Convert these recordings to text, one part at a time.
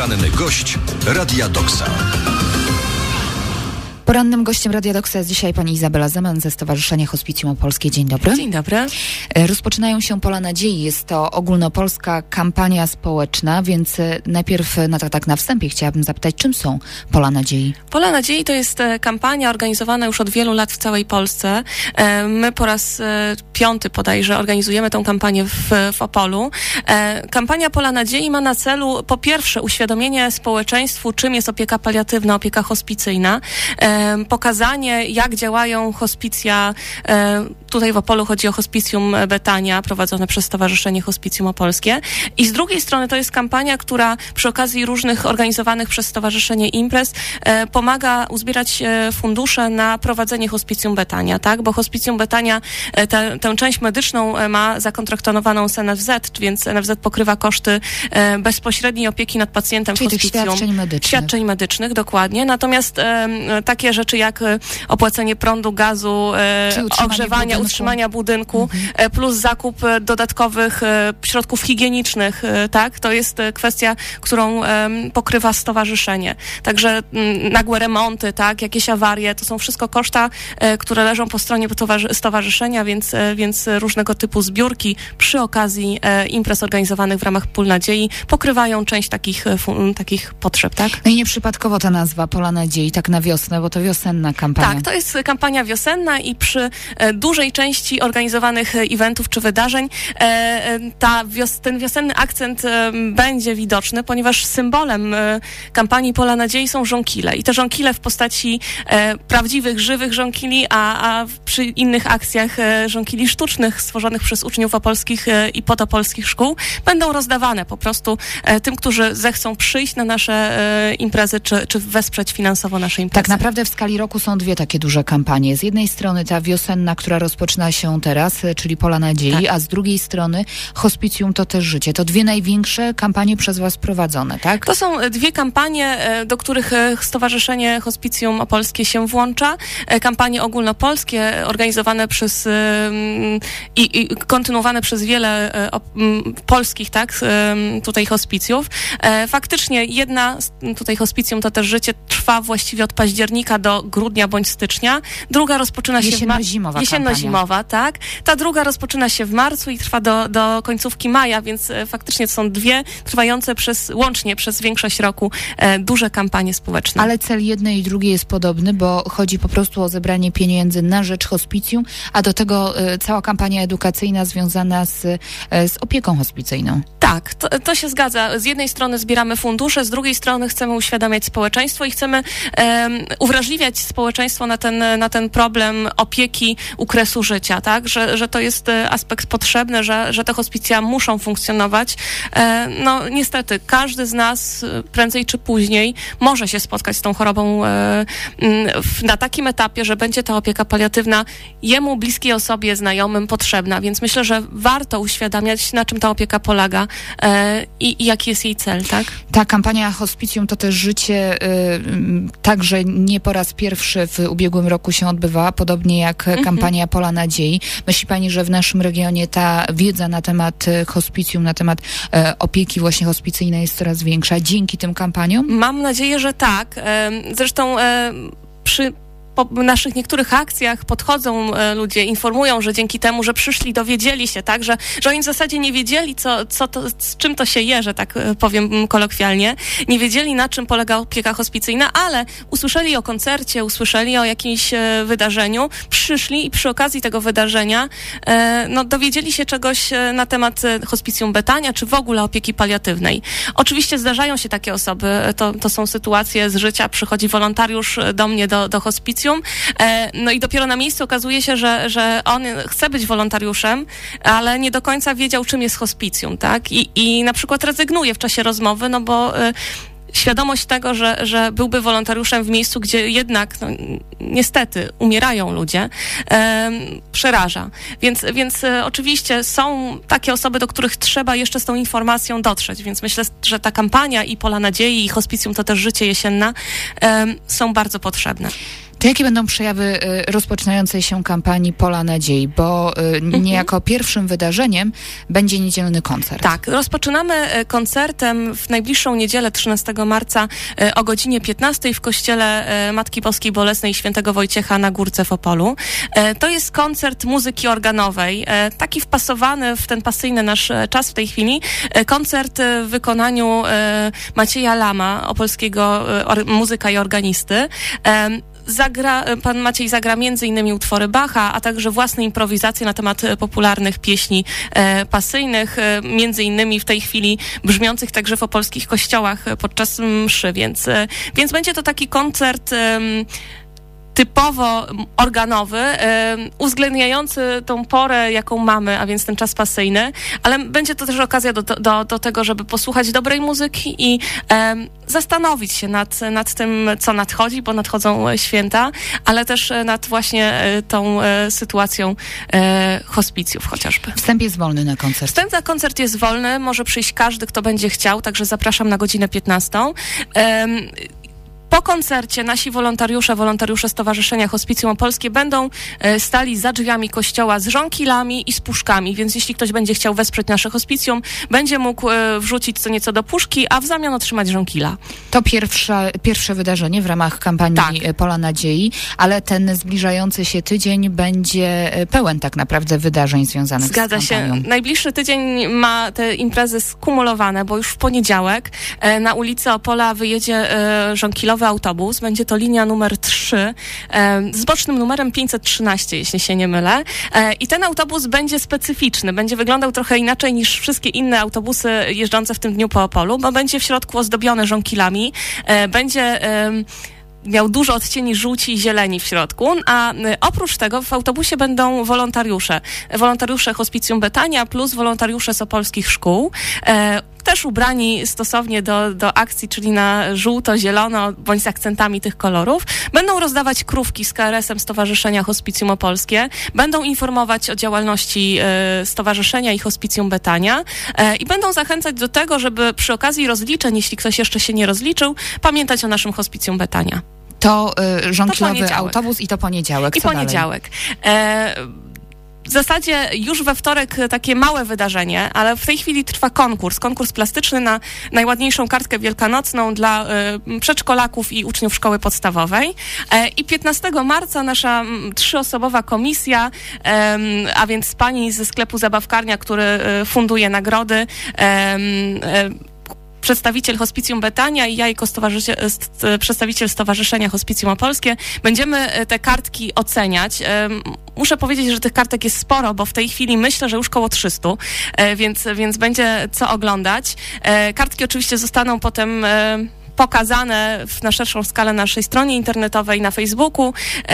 Poranny gość Radia Doksa. Porannym gościem Radia Doksa jest dzisiaj pani Izabela Zeman ze Stowarzyszenia Hospicjum Opolskie. Dzień dobry. Dzień dobry. Rozpoczynają się Pola Nadziei. Jest to ogólnopolska kampania społeczna, więc najpierw tak na wstępie chciałabym zapytać, czym są Pola Nadziei? Pola Nadziei to jest kampania organizowana już od wielu lat w całej Polsce. My po raz 5 bodajże organizujemy tę kampanię w Opolu. Kampania Pola Nadziei ma na celu po pierwsze uświadomienie społeczeństwu, czym jest opieka paliatywna, opieka hospicyjna, pokazanie, jak działają hospicja. Tutaj w Opolu chodzi o Hospicjum Betania, prowadzone przez Stowarzyszenie Hospicjum Opolskie. I z drugiej strony to jest kampania, która przy okazji różnych organizowanych przez Stowarzyszenie imprez pomaga uzbierać fundusze na prowadzenie Hospicjum Betania, tak? Bo Hospicjum Betania tę część medyczną ma zakontraktowaną z NFZ, więc NFZ pokrywa koszty bezpośredniej opieki nad pacjentem w hospicjum. Świadczeń medycznych, dokładnie. Natomiast takie rzeczy jak opłacenie prądu, gazu, ogrzewania, utrzymania budynku, plus zakup dodatkowych środków higienicznych, tak? To jest kwestia, którą pokrywa stowarzyszenie. Także nagłe remonty, tak? Jakieś awarie, to są wszystko koszta, które leżą po stronie stowarzyszenia, więc różnego typu zbiórki przy okazji imprez organizowanych w ramach Pól Nadziei pokrywają część takich potrzeb, tak? No i nieprzypadkowo ta nazwa Pola Nadziei, tak na wiosnę, bo to wiosenna kampania. Tak, to jest kampania wiosenna i przy dużej części organizowanych eventów czy wydarzeń ten wiosenny akcent będzie widoczny, ponieważ symbolem kampanii Pola Nadziei są żonkile. I te żonkile w postaci prawdziwych, żywych żonkili, a przy innych akcjach żonkili sztucznych stworzonych przez uczniów opolskich i podopolskich szkół będą rozdawane po prostu tym, którzy zechcą przyjść na nasze imprezy, czy wesprzeć finansowo nasze imprezy. Tak naprawdę w skali roku są dwie takie duże kampanie. Z jednej strony ta wiosenna, która rozpoczyna się teraz, czyli Pola Nadziei, tak. A z drugiej strony Hospicjum to też życie. To dwie największe kampanie przez was prowadzone, tak? To są dwie kampanie, do których Stowarzyszenie Hospicjum Opolskie się włącza. Kampanie ogólnopolskie organizowane przez i kontynuowane przez wiele polskich, tak, tutaj hospicjów. Faktycznie jedna, tutaj Hospicjum to też życie, trwa właściwie od października do grudnia bądź stycznia. Druga rozpoczyna się jesienno-zimowa, tak. Ta druga rozpoczyna się w marcu i trwa do końcówki maja, więc faktycznie to są dwie trwające łącznie przez większość roku duże kampanie społeczne. Ale cel jednej i drugiej jest podobny, bo chodzi po prostu o zebranie pieniędzy na rzecz hospicjum, a do tego cała kampania edukacyjna związana z opieką hospicyjną. Tak, to się zgadza. Z jednej strony zbieramy fundusze, z drugiej strony chcemy uświadamiać społeczeństwo i chcemy uwrażliwiać społeczeństwo na ten problem opieki u kresu życia, tak? Że to jest aspekt potrzebny, że te hospicja muszą funkcjonować. No niestety, każdy z nas prędzej czy później może się spotkać z tą chorobą na takim etapie, że będzie ta opieka paliatywna jemu, bliskiej osobie, znajomym potrzebna, więc myślę, że warto uświadamiać, na czym ta opieka polega i jaki jest jej cel, tak? Ta kampania Hospicjum to też życie także nie po raz pierwszy w ubiegłym roku się odbywała, podobnie jak kampania Pola Nadziei. Myśli pani, że w naszym regionie ta wiedza na temat hospicjum, na temat opieki właśnie hospicyjnej jest coraz większa dzięki tym kampaniom? Mam nadzieję, że tak. Zresztą po naszych niektórych akcjach podchodzą ludzie, informują, że dzięki temu, że przyszli, dowiedzieli się, tak, że oni w zasadzie nie wiedzieli, z czym to się je, że tak powiem kolokwialnie. Nie wiedzieli, na czym polega opieka hospicyjna, ale usłyszeli o koncercie, usłyszeli o jakimś wydarzeniu, przyszli i przy okazji tego wydarzenia dowiedzieli się czegoś na temat Hospicjum Betania, czy w ogóle opieki paliatywnej. Oczywiście zdarzają się takie osoby, to są sytuacje z życia, przychodzi wolontariusz do mnie do hospicjum, no i dopiero na miejscu okazuje się, że on chce być wolontariuszem, ale nie do końca wiedział, czym jest hospicjum, tak? I na przykład rezygnuje w czasie rozmowy, no bo świadomość tego, że byłby wolontariuszem w miejscu, gdzie jednak niestety umierają ludzie, przeraża. Więc oczywiście są takie osoby, do których trzeba jeszcze z tą informacją dotrzeć, więc myślę, że ta kampania i Pola Nadziei, i Hospicjum to też życie jesienna są bardzo potrzebne. To jakie będą przejawy rozpoczynającej się kampanii Pola Nadziei? Bo niejako pierwszym wydarzeniem będzie niedzielny koncert. Tak, rozpoczynamy koncertem w najbliższą niedzielę 13 marca o godzinie 15 w kościele Matki Boskiej Bolesnej Świętego Wojciecha na Górce w Opolu. To jest koncert muzyki organowej, taki wpasowany w ten pasyjny nasz czas w tej chwili. Koncert w wykonaniu Macieja Lama, opolskiego muzyka i organisty. Pan Maciej zagra m.in. utwory Bacha, a także własne improwizacje na temat popularnych pieśni pasyjnych, m.in. w tej chwili brzmiących także w opolskich kościołach podczas mszy, więc będzie to taki koncert typowo organowy, uwzględniający tą porę, jaką mamy, a więc ten czas pasyjny, ale będzie to też okazja do tego, żeby posłuchać dobrej muzyki i zastanowić się nad tym, co nadchodzi, bo nadchodzą święta, ale też nad właśnie tą sytuacją hospicjów chociażby. Wstęp jest wolny na koncert. Wstęp na koncert jest wolny, może przyjść każdy, kto będzie chciał, także zapraszam na godzinę 15. Po koncercie nasi wolontariusze Stowarzyszenia Hospicjum Opolskie będą stali za drzwiami kościoła z żonkilami i z puszkami, więc jeśli ktoś będzie chciał wesprzeć nasze hospicjum, będzie mógł wrzucić co nieco do puszki, a w zamian otrzymać żonkila. To pierwsze wydarzenie w ramach kampanii Pola Nadziei, ale ten zbliżający się tydzień będzie pełen tak naprawdę wydarzeń związanych z kampanią. Zgadza się. Najbliższy tydzień ma te imprezy skumulowane, bo już w poniedziałek na ulicę Opola wyjedzie żonkilowy autobus. Będzie to linia numer 3 z bocznym numerem 513, jeśli się nie mylę. I ten autobus będzie specyficzny. Będzie wyglądał trochę inaczej niż wszystkie inne autobusy jeżdżące w tym dniu po Opolu, bo będzie w środku ozdobiony żonkilami. Będzie miał dużo odcieni żółci i zieleni w środku, a oprócz tego w autobusie będą wolontariusze Hospicjum Betania plus wolontariusze z opolskich szkół, też ubrani stosownie do akcji, czyli na żółto, zielono, bądź z akcentami tych kolorów. Będą rozdawać krówki z KRS-em Stowarzyszenia Hospicjum Opolskie, będą informować o działalności Stowarzyszenia i Hospicjum Betania i będą zachęcać do tego, żeby przy okazji rozliczeń, jeśli ktoś jeszcze się nie rozliczył, pamiętać o naszym Hospicjum Betania. To żonkilowy autobus i to poniedziałek. I poniedziałek. W zasadzie już we wtorek takie małe wydarzenie, ale w tej chwili trwa konkurs plastyczny na najładniejszą kartkę wielkanocną dla przedszkolaków i uczniów szkoły podstawowej. I 15 marca nasza 3-osobowa komisja, a więc pani ze sklepu Zabawkarnia, który funduje nagrody, przedstawiciel Hospicjum Betania i ja jako przedstawiciel Stowarzyszenia Hospicjum Opolskie będziemy te kartki oceniać. Muszę powiedzieć, że tych kartek jest sporo, bo w tej chwili myślę, że już koło 300, więc będzie co oglądać. Kartki oczywiście zostaną potem pokazane na szerszą skalę na naszej stronie internetowej, na Facebooku.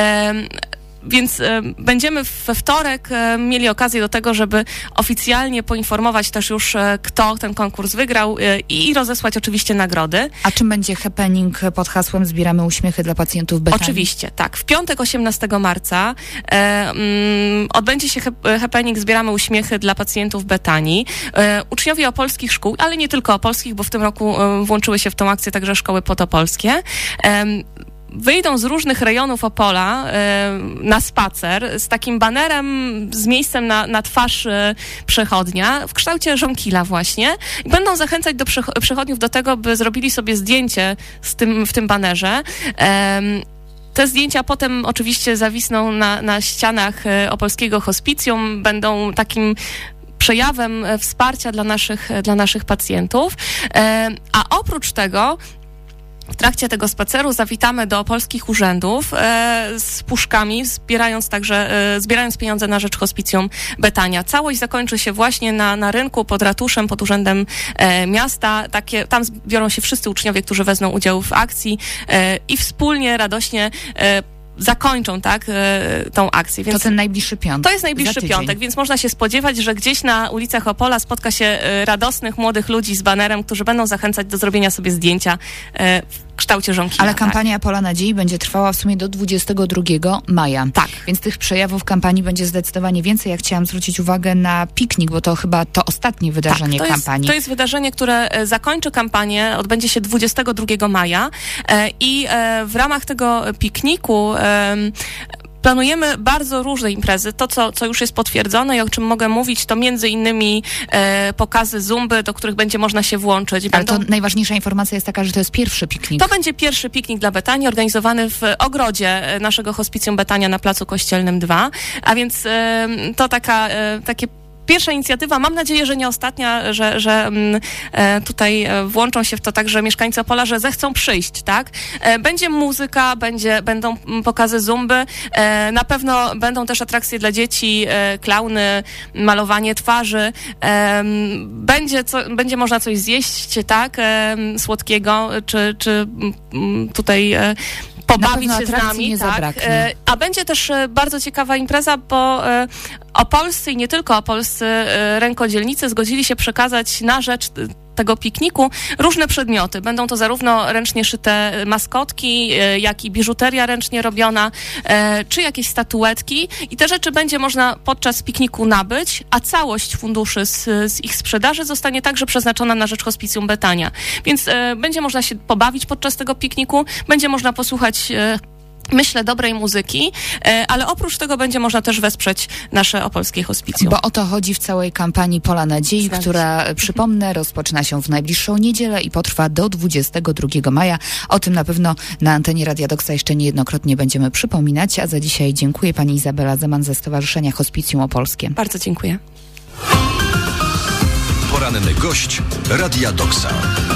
Więc będziemy we wtorek mieli okazję do tego, żeby oficjalnie poinformować też już, kto ten konkurs wygrał i rozesłać oczywiście nagrody. A czym będzie happening pod hasłem Zbieramy uśmiechy dla pacjentów Betanii? Oczywiście, tak. W piątek 18 marca odbędzie się happening Zbieramy uśmiechy dla pacjentów Betanii. Uczniowie opolskich szkół, ale nie tylko opolskich, bo w tym roku włączyły się w tą akcję także szkoły podopolskie. Wyjdą z różnych rejonów Opola na spacer z takim banerem, z miejscem na twarz przechodnia w kształcie żonkila właśnie. I będą zachęcać do przechodniów do tego, by zrobili sobie zdjęcie w tym banerze. Te zdjęcia potem oczywiście zawisną na ścianach opolskiego hospicjum, będą takim przejawem wsparcia dla naszych pacjentów. A oprócz tego w trakcie tego spaceru zawitamy do opolskich urzędów z puszkami, zbierając pieniądze na rzecz Hospicjum Betania. Całość zakończy się właśnie na rynku pod ratuszem, pod urzędem miasta. Tam zbiorą się wszyscy uczniowie, którzy wezmą udział w akcji i wspólnie, radośnie zakończą tą akcję. Więc to ten najbliższy piątek. To jest najbliższy piątek, więc można się spodziewać, że gdzieś na ulicach Opola spotka się radosnych, młodych ludzi z banerem, którzy będą zachęcać do zrobienia sobie zdjęcia kształcie żonkina. Ale kampania Pola Nadziei będzie trwała w sumie do 22 maja. Tak. Więc tych przejawów kampanii będzie zdecydowanie więcej. Ja chciałam zwrócić uwagę na piknik, bo to chyba to ostatnie wydarzenie kampanii. To jest wydarzenie, które zakończy kampanię, odbędzie się 22 maja i w ramach tego pikniku planujemy bardzo różne imprezy. To, co już jest potwierdzone i o czym mogę mówić, to między innymi pokazy zumby, do których będzie można się włączyć. Ale to najważniejsza informacja jest taka, że to jest pierwszy piknik. To będzie pierwszy piknik dla Betanii, organizowany w ogrodzie naszego hospicjum Betania na Placu Kościelnym 2. A więc to takie pierwsza inicjatywa, mam nadzieję, że nie ostatnia, że tutaj włączą się w to także mieszkańcy Opola, że zechcą przyjść, tak? Będzie muzyka, będą pokazy zumby, na pewno będą też atrakcje dla dzieci, klauny, malowanie twarzy, będzie można coś zjeść, tak? Słodkiego, czy tutaj pobawić się z nami, tak? A będzie też bardzo ciekawa impreza, bo opolscy i nie tylko opolscy rękodzielnicy zgodzili się przekazać na rzecz tego pikniku różne przedmioty. Będą to zarówno ręcznie szyte maskotki, jak i biżuteria ręcznie robiona, czy jakieś statuetki. I te rzeczy będzie można podczas pikniku nabyć, a całość funduszy z ich sprzedaży zostanie także przeznaczona na rzecz Hospicjum Betania. Więc będzie można się pobawić podczas tego pikniku, będzie można posłuchać myślę, dobrej muzyki, ale oprócz tego będzie można też wesprzeć nasze opolskie hospicjum. Bo o to chodzi w całej kampanii Pola Nadziei, która, przypomnę, rozpoczyna się w najbliższą niedzielę i potrwa do 22 maja. O tym na pewno na antenie Radia Doksa jeszcze niejednokrotnie będziemy przypominać, a za dzisiaj dziękuję pani Izabela Zeman ze Stowarzyszenia Hospicjum Opolskie. Bardzo dziękuję. Poranny gość Radia Doksa.